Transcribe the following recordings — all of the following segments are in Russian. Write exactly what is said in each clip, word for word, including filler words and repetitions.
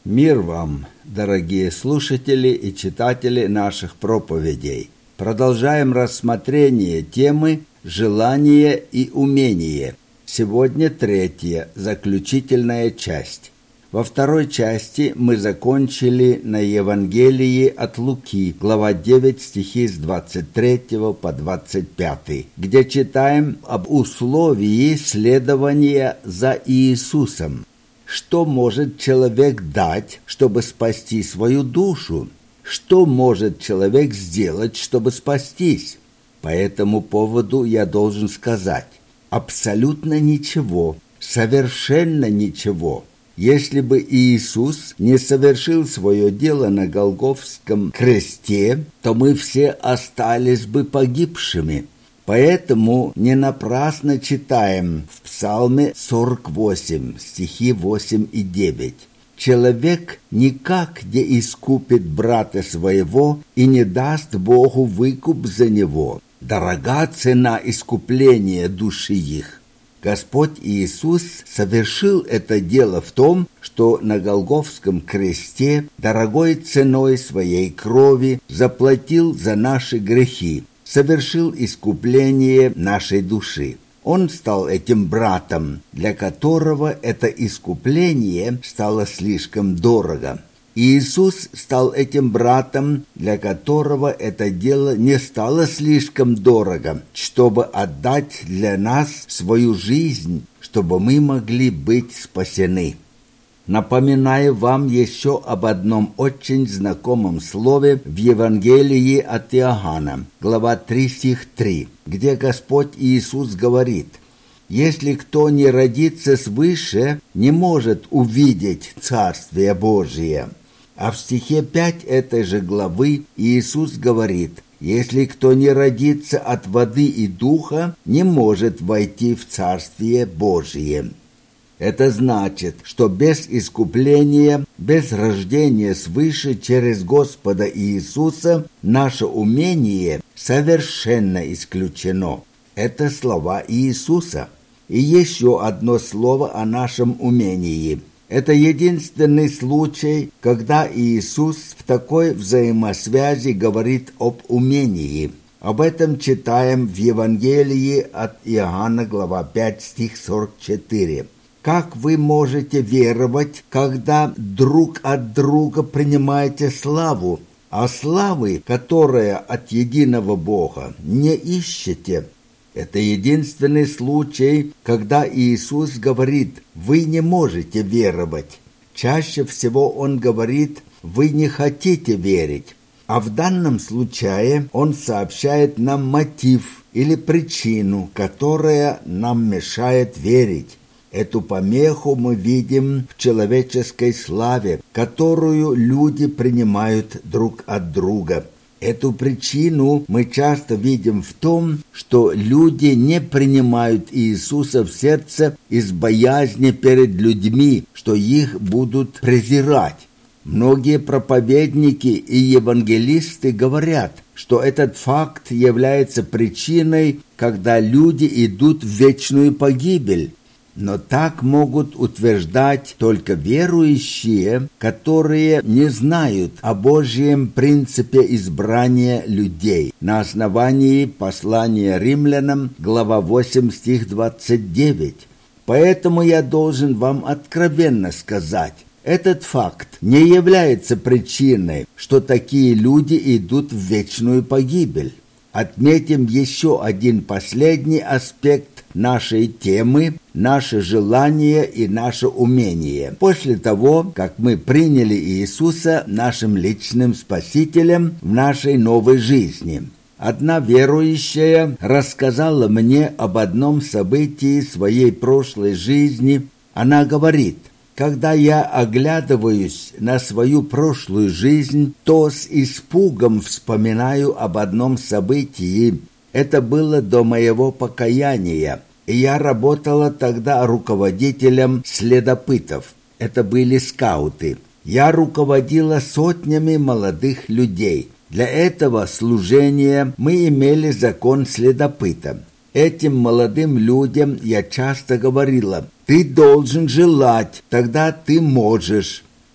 Мир вам, дорогие слушатели и читатели наших проповедей. Продолжаем рассмотрение темы «Желание и умение». Сегодня третья, заключительная часть. Во второй части мы закончили на Евангелии от Луки, глава девять, стихи с двадцать третьего по двадцать пятый, где читаем об условии следования за Иисусом. Что может человек дать, чтобы спасти свою душу? Что может человек сделать, чтобы спастись? По этому поводу я должен сказать: абсолютно ничего, совершенно ничего. Если бы Иисус не совершил свое дело на Голгофском кресте, то мы все остались бы погибшими. Поэтому не напрасно читаем в Псалме сорок восемь, стихи восемь и девять. «Человек никак не искупит брата своего и не даст Богу выкуп за него. Дорога цена искупления души их». Господь Иисус совершил это дело в том, что на Голгофском кресте дорогой ценой своей крови заплатил за наши грехи, совершил искупление нашей души. Он стал этим братом, для которого это искупление стало слишком дорого. Иисус стал этим братом, для которого это дело не стало слишком дорого, чтобы отдать для нас свою жизнь, чтобы мы могли быть спасены. Напоминаю вам еще об одном очень знакомом слове в Евангелии от Иоанна, глава три, стих три, где Господь Иисус говорит: «Если кто не родится свыше, не может увидеть Царствие Божие». А в стихе пять этой же главы Иисус говорит: «Если кто не родится от воды и духа, не может войти в Царствие Божие». Это значит, что без искупления, без рождения свыше через Господа Иисуса наше умение совершенно исключено. Это слова Иисуса. И еще одно слово о нашем умении. Это единственный случай, когда Иисус в такой взаимосвязи говорит об умении. Об этом читаем в Евангелии от Иоанна, глава пять, стих сорок четыре. «Как вы можете веровать, когда друг от друга принимаете славу, а славы, которая от единого Бога, не ищете?» Это единственный случай, когда Иисус говорит: «Вы не можете веровать». Чаще всего Он говорит: «Вы не хотите верить». А в данном случае Он сообщает нам мотив или причину, которая нам мешает верить. Эту помеху мы видим в человеческой славе, которую люди принимают друг от друга. Эту причину мы часто видим в том, что люди не принимают Иисуса в сердце из боязни перед людьми, что их будут презирать. Многие проповедники и евангелисты говорят, что этот факт является причиной, когда люди идут в вечную погибель. Но так могут утверждать только верующие, которые не знают о Божьем принципе избрания людей. На основании послания римлянам, глава восемь, стих двадцать девять. Поэтому я должен вам откровенно сказать: этот факт не является причиной, что такие люди идут в вечную погибель. Отметим еще один последний аспект нашей темы – наше желание и наше умение. После того, как мы приняли Иисуса нашим личным Спасителем в нашей новой жизни. Одна верующая рассказала мне об одном событии своей прошлой жизни. Она говорит: «Когда я оглядываюсь на свою прошлую жизнь, то с испугом вспоминаю об одном событии. Это было до моего покаяния, и я работала тогда руководителем следопытов. Это были скауты. Я руководила сотнями молодых людей. Для этого служения мы имели закон следопыта. Этим молодым людям я часто говорила: «Ты должен желать, тогда ты можешь».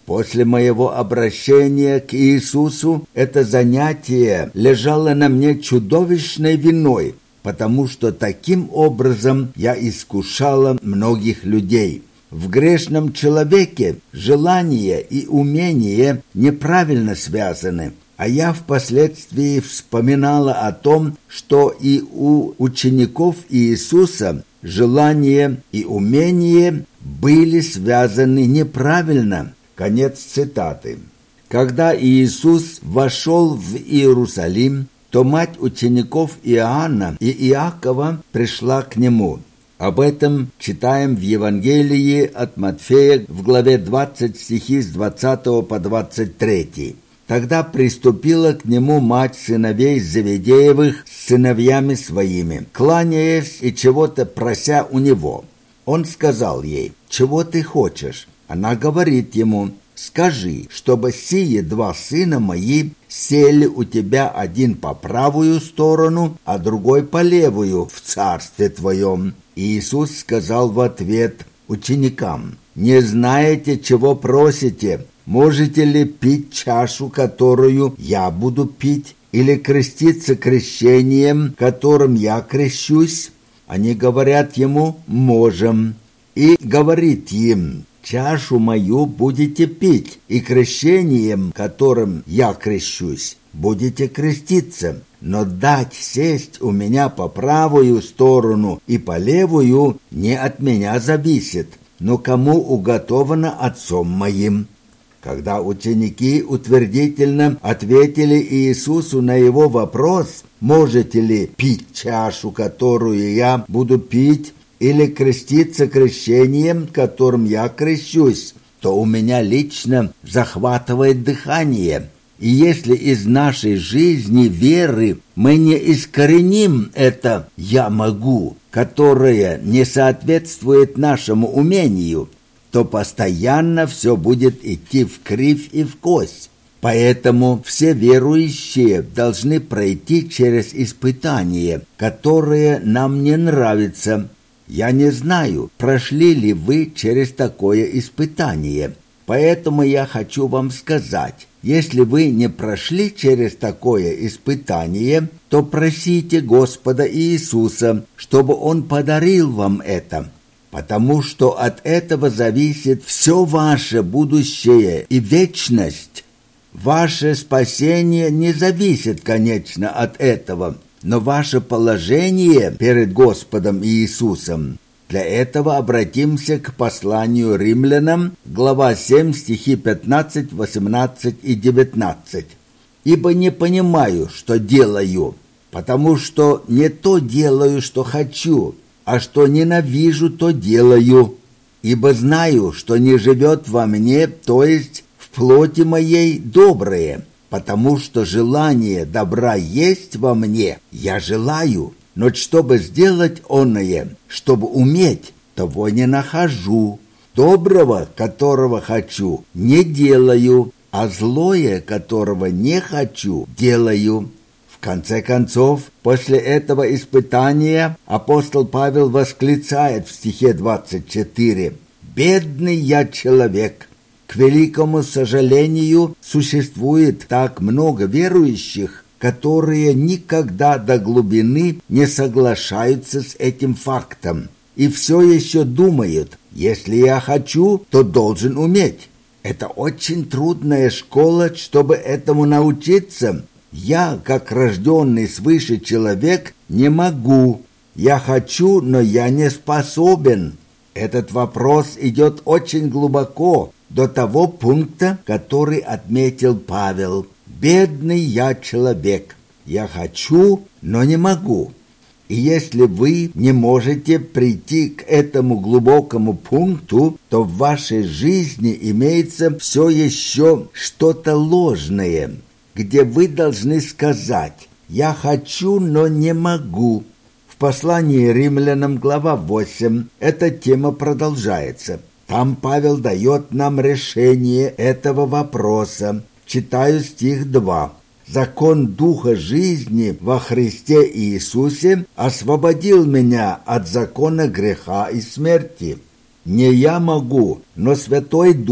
После моего обращения к Иисусу это занятие лежало на мне чудовищной виной, потому что таким образом я искушала многих людей. В грешном человеке желание и умение неправильно связаны, а я впоследствии вспоминала о том, что и у учеников Иисуса желание и умение были связаны неправильно. Конец цитаты. Когда Иисус вошел в Иерусалим, то мать учеников Иоанна и Иакова пришла к нему. Об этом читаем в Евангелии от Матфея в главе двадцать, стихи с двадцатого по двадцать третий. Тогда приступила к нему мать сыновей Зеведеевых с сыновьями своими, кланяясь и чего-то прося у него. Он сказал ей: «Чего ты хочешь?» Она говорит ему: «Скажи, чтобы сие два сына мои сели у тебя один по правую сторону, а другой по левую в царстве твоем». Иисус сказал в ответ ученикам: «Не знаете, чего просите? Можете ли пить чашу, которую я буду пить, или креститься крещением, которым я крещусь?» Они говорят ему: «Можем». И говорит им: «Чашу мою будете пить, и крещением, которым я крещусь, будете креститься, но дать сесть у меня по правую сторону и по левую не от меня зависит, но кому уготовано Отцом моим». Когда ученики утвердительно ответили Иисусу на его вопрос: «Можете ли пить чашу, которую я буду пить, или креститься крещением, которым я крещусь?», то у меня лично захватывает дыхание. И если из нашей жизни веры мы не искореним это «я могу», которое не соответствует нашему умению, то постоянно все будет идти вкривь и вкось. Поэтому все верующие должны пройти через испытания, которые нам не нравятся. Я не знаю, прошли ли вы через такое испытание. Поэтому я хочу вам сказать, если вы не прошли через такое испытание, то просите Господа Иисуса, чтобы Он подарил вам это. Потому что от этого зависит все ваше будущее и вечность. Ваше спасение не зависит, конечно, от этого, но ваше положение перед Господом Иисусом. Для этого обратимся к посланию римлянам, глава семь, стихи пятнадцать, восемнадцать и девятнадцать. «Ибо не понимаю, что делаю, потому что не то делаю, что хочу, а что ненавижу, то делаю. Ибо знаю, что не живет во мне, то есть в плоти моей, доброе, потому что желание добра есть во мне, я желаю, но чтобы сделать оное, чтобы уметь, того не нахожу. Доброго, которого хочу, не делаю, а злое, которого не хочу, делаю». В конце концов, после этого испытания апостол Павел восклицает в стихе двадцать четыре: «Бедный я человек». К великому сожалению, существует так много верующих, которые никогда до глубины не соглашаются с этим фактом и все еще думают: если я хочу, то должен уметь. Это очень трудная школа, чтобы этому научиться. Я, как рожденный свыше человек, не могу. Я хочу, но я не способен. Этот вопрос идет очень глубоко, до того пункта, который отметил Павел. «Бедный я человек. Я хочу, но не могу». И если вы не можете прийти к этому глубокому пункту, то в вашей жизни имеется все еще что-то ложное, где вы должны сказать: «Я хочу, но не могу». В послании римлянам, глава восемь, эта тема продолжается. Там Павел дает нам решение этого вопроса. Читаю стих два. «Закон Духа жизни во Христе Иисусе освободил меня от закона греха и смерти. Не я могу, но Святой Дух,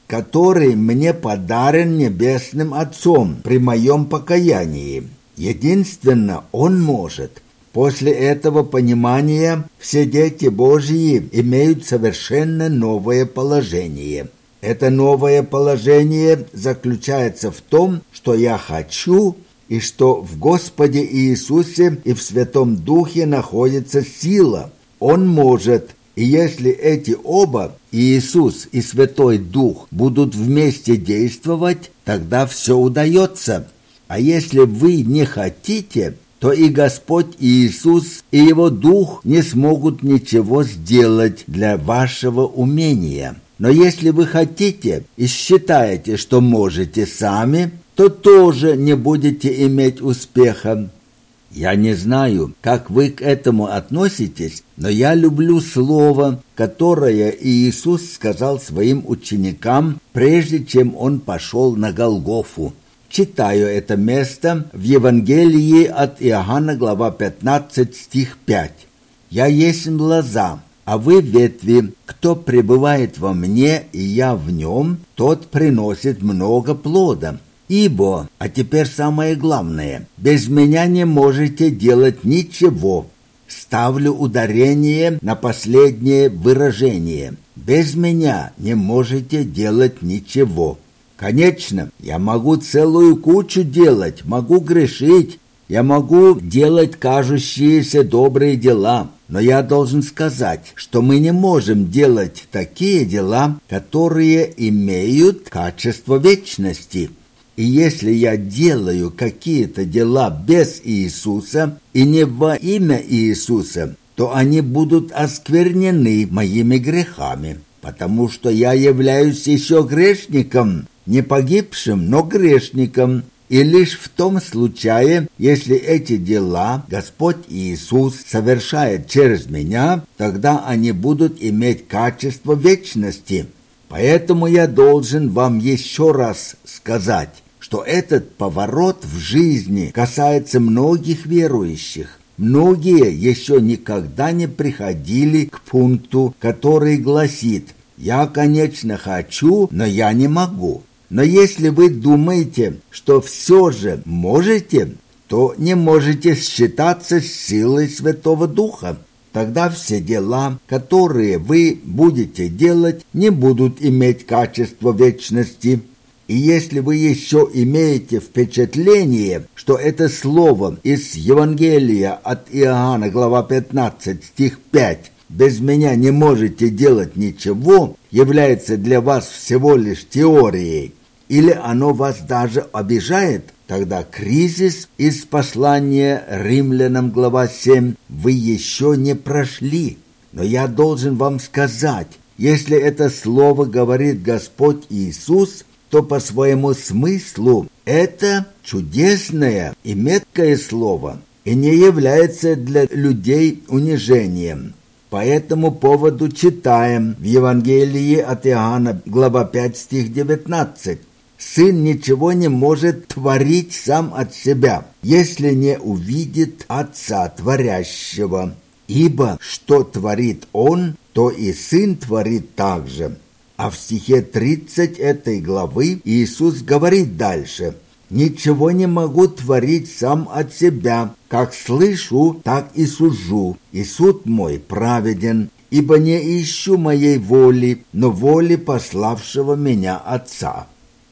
который мне подарен Небесным Отцом при моем покаянии. Единственно Он может. После этого понимания все дети Божьи имеют совершенно новое положение. Это новое положение заключается в том, что я хочу, и что в Господе Иисусе и в Святом Духе находится сила. Он может, и если эти оба, Иисус и Святой Дух, будут вместе действовать, тогда все удается. А если вы не хотите, то и Господь Иисус и Его Дух не смогут ничего сделать для вашего умения. Но если вы хотите и считаете, что можете сами, то тоже не будете иметь успеха. Я не знаю, как вы к этому относитесь, но я люблю слово, которое Иисус сказал своим ученикам, прежде чем Он пошел на Голгофу. Читаю это место в Евангелии от Иоанна, глава пятнадцать, стих пять. «Я есть лоза, а вы ветви. Кто пребывает во мне, и я в нем, тот приносит много плода. Ибо, а теперь самое главное, без меня не можете делать ничего». Ставлю ударение на последнее выражение. Без меня не можете делать ничего. Конечно, я могу целую кучу делать, могу грешить, я могу делать кажущиеся добрые дела, но я должен сказать, что мы не можем делать такие дела, которые имеют качество вечности. И если я делаю какие-то дела без Иисуса и не во имя Иисуса, то они будут осквернены моими грехами, потому что я являюсь еще грешником, не погибшим, но грешником. И лишь в том случае, если эти дела Господь Иисус совершает через меня, тогда они будут иметь качество вечности. Поэтому я должен вам еще раз сказать, что этот поворот в жизни касается многих верующих. Многие еще никогда не приходили к пункту, который гласит: «Я, конечно, хочу, но я не могу». Но если вы думаете, что все же можете, то не можете считаться с силой Святого Духа. Тогда все дела, которые вы будете делать, не будут иметь качество вечности. И если вы еще имеете впечатление, что это слово из Евангелия от Иоанна, глава пятнадцать, стих пять, «без меня не можете делать ничего», является для вас всего лишь теорией, или оно вас даже обижает, тогда кризис из послания Римлянам, глава семь, вы еще не прошли. Но я должен вам сказать, если это слово говорит Господь Иисус, то по своему смыслу это чудесное и меткое слово и не является для людей унижением. По этому поводу читаем в Евангелии от Иоанна, глава пять, стих девятнадцать. «Сын ничего не может творить сам от себя, если не увидит Отца Творящего. Ибо что творит Он, то и Сын творит также». А в стихе тридцать этой главы Иисус говорит дальше: «Ничего не могу творить сам от себя, как слышу, так и сужу, и суд мой праведен, ибо не ищу моей воли, но воли пославшего меня Отца».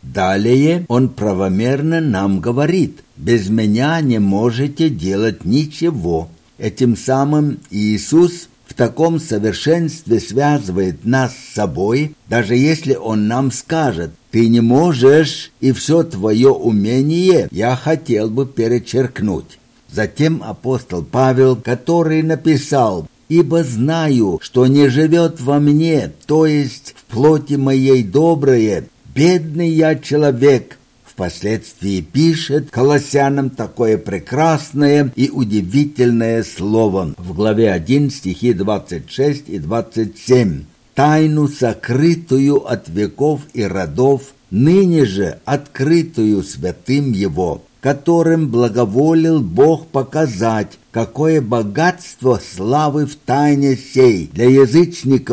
Далее Он правомерно нам говорит: «Без меня не можете делать ничего». Этим самым Иисус в таком совершенстве связывает нас с собой, даже если Он нам скажет: «Ты не можешь, и все твое умение я хотел бы перечеркнуть». Затем апостол Павел, который написал: «Ибо знаю, что не живет во мне, то есть в плоти моей доброе, бедный я человек», впоследствии пишет Колоссянам такое прекрасное и удивительное слово в главе один, стихи двадцать шесть и двадцать семь. «Тайну, сокрытую от веков и родов, ныне же открытую святым Его, которым благоволил Бог показать, какое богатство славы в тайне сей для язычников,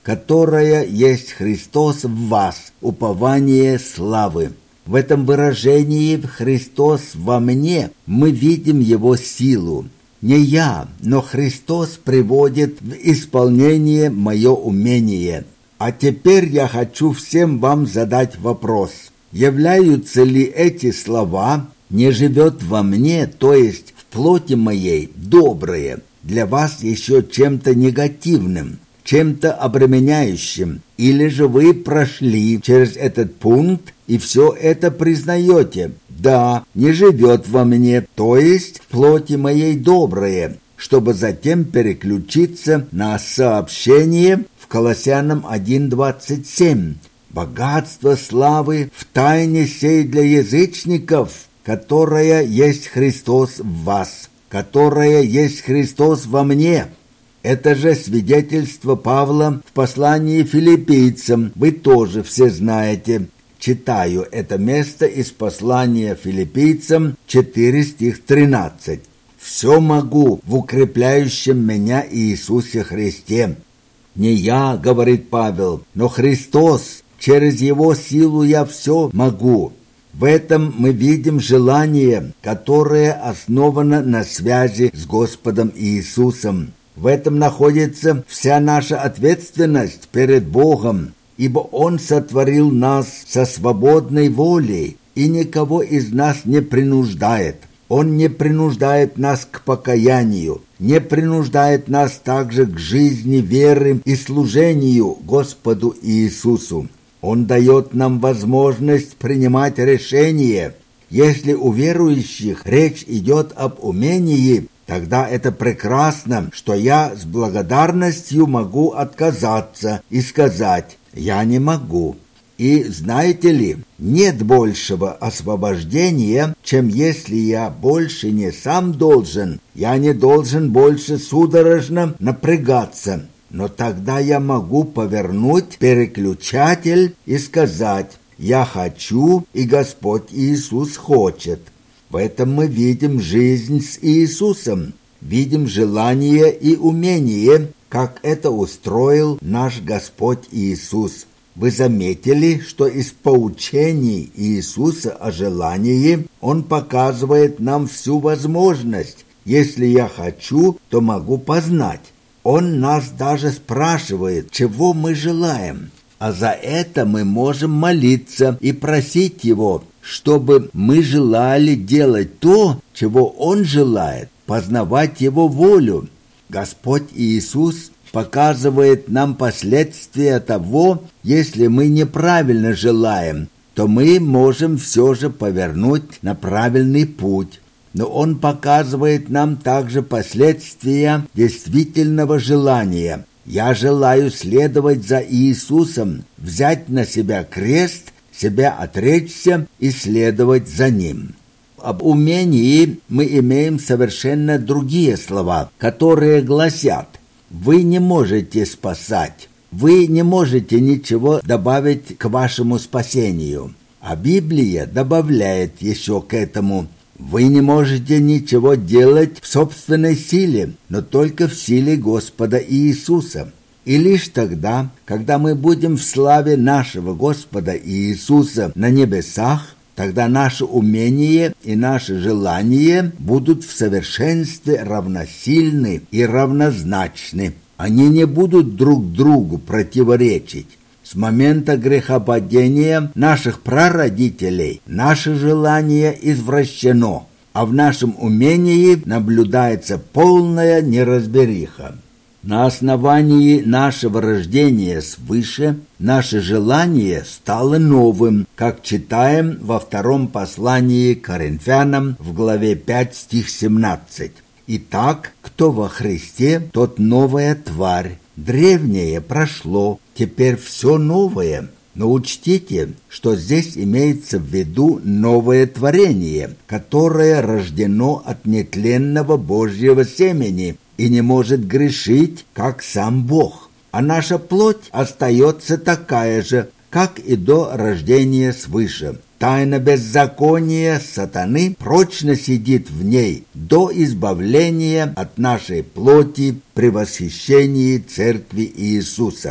которая есть Христос в вас, упование славы. В этом выражении «Христос во мне» мы видим Его силу. Не я, но Христос приводит в исполнение мое умение. А теперь я хочу всем вам задать вопрос. Являются ли эти слова «не живет во мне», то есть в плоти моей, добрые, для вас еще чем-то негативным, чем-то обременяющим, или же вы прошли через этот пункт и все это признаете? Да, не живет во мне, то есть в плоти моей доброе, чтобы затем переключиться на сообщение в Колоссянам один двадцать семь. Богатство славы в тайне сей для язычников, которая есть Христос в вас, которая есть Христос во мне. Это же свидетельство Павла в послании филиппийцам, вы тоже все знаете. Читаю это место из послания филиппийцам четыре стих тринадцать. «Все могу в укрепляющем меня Иисусе Христе». Не я, говорит Павел, но Христос, через Его силу я все могу. В этом мы видим желание, которое основано на связи с Господом Иисусом. В этом находится вся наша ответственность перед Богом, ибо Он сотворил нас со свободной волей и никого из нас не принуждает. Он не принуждает нас к покаянию, не принуждает нас также к жизни веры и служению Господу Иисусу. Он дает нам возможность принимать решения. Если у верующих речь идет об умении, тогда это прекрасно, что я с благодарностью могу отказаться и сказать «я не могу». И знаете ли, нет большего освобождения, чем если я больше не сам должен, я не должен больше судорожно напрягаться. Но тогда я могу повернуть переключатель и сказать «я хочу, и Господь Иисус хочет». В этом мы видим жизнь с Иисусом, видим желание и умение, как это устроил наш Господь Иисус. Вы заметили, что из поучений Иисуса о желании Он показывает нам всю возможность. Если я хочу, то могу познать. Он нас даже спрашивает, чего мы желаем. А за это мы можем молиться и просить Его, чтобы мы желали делать то, чего Он желает, познавать Его волю. Господь Иисус показывает нам последствия того, если мы неправильно желаем, то мы можем все же повернуть на правильный путь. Но Он показывает нам также последствия действительного желания. Я желаю следовать за Иисусом, взять на себя крест, себя отречься и следовать за Ним. Об умении мы имеем совершенно другие слова, которые гласят: вы не можете спасать, вы не можете ничего добавить к вашему спасению. А Библия добавляет еще к этому: вы не можете ничего делать в собственной силе, но только в силе Господа Иисуса. И лишь тогда, когда мы будем в славе нашего Господа Иисуса на небесах, тогда наше умение и наше желание будут в совершенстве равносильны и равнозначны. Они не будут друг другу противоречить. С момента грехопадения наших прародителей наше желание извращено, а в нашем умении наблюдается полная неразбериха. На основании нашего рождения свыше наше желание стало новым, как читаем во втором послании к Коринфянам в главе пять стих семнадцать. «Итак, кто во Христе, тот новая тварь. Древнее прошло, теперь все новое». Но учтите, что здесь имеется в виду новое творение, которое рождено от нетленного Божьего семени и не может грешить, как сам Бог. А наша плоть остается такая же, как и до рождения свыше. Тайна беззакония сатаны прочно сидит в ней до избавления от нашей плоти при восхищении Церкви Иисуса.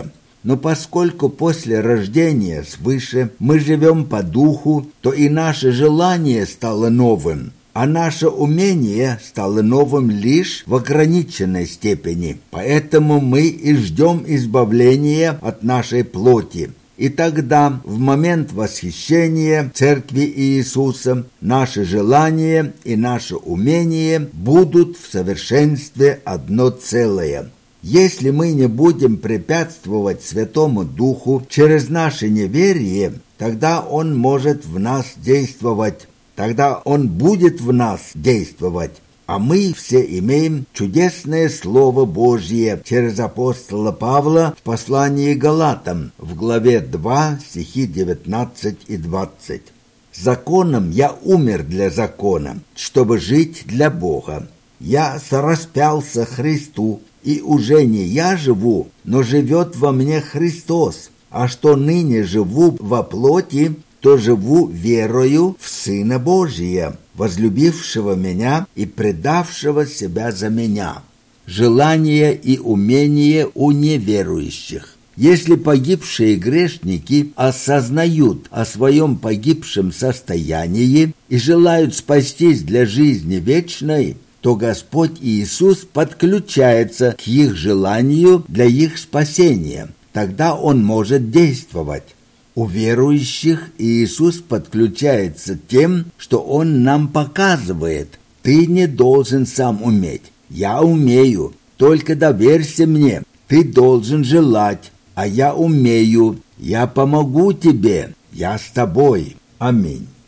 Но поскольку после рождения свыше мы живем по духу, то и наше желание стало новым, а наше умение стало новым лишь в ограниченной степени. Поэтому мы и ждем избавления от нашей плоти. И тогда, в момент восхищения Церкви Иисуса, наши желания и наше умение будут в совершенстве одно целое. Если мы не будем препятствовать Святому Духу через наше неверие, тогда Он может в нас действовать, тогда Он будет в нас действовать. А мы все имеем чудесное Слово Божье через апостола Павла в послании Галатам в главе два, стихи девятнадцать и двадцать. «Законом я умер для закона, чтобы жить для Бога. Я сораспялся Христу, и уже не я живу, но живет во мне Христос. А что ныне живу во плоти, то живу верою в Сына Божия, возлюбившего меня и предавшего себя за меня». Желание и умение у неверующих. Если погибшие грешники осознают о своем погибшем состоянии и желают спастись для жизни вечной, то Господь Иисус подключается к их желанию для их спасения. Тогда Он может действовать. У верующих Иисус подключается тем, что Он нам показывает. Ты не должен сам уметь. Я умею. Только доверься мне. Ты должен желать. А я умею. Я помогу тебе. Я с тобой. Аминь.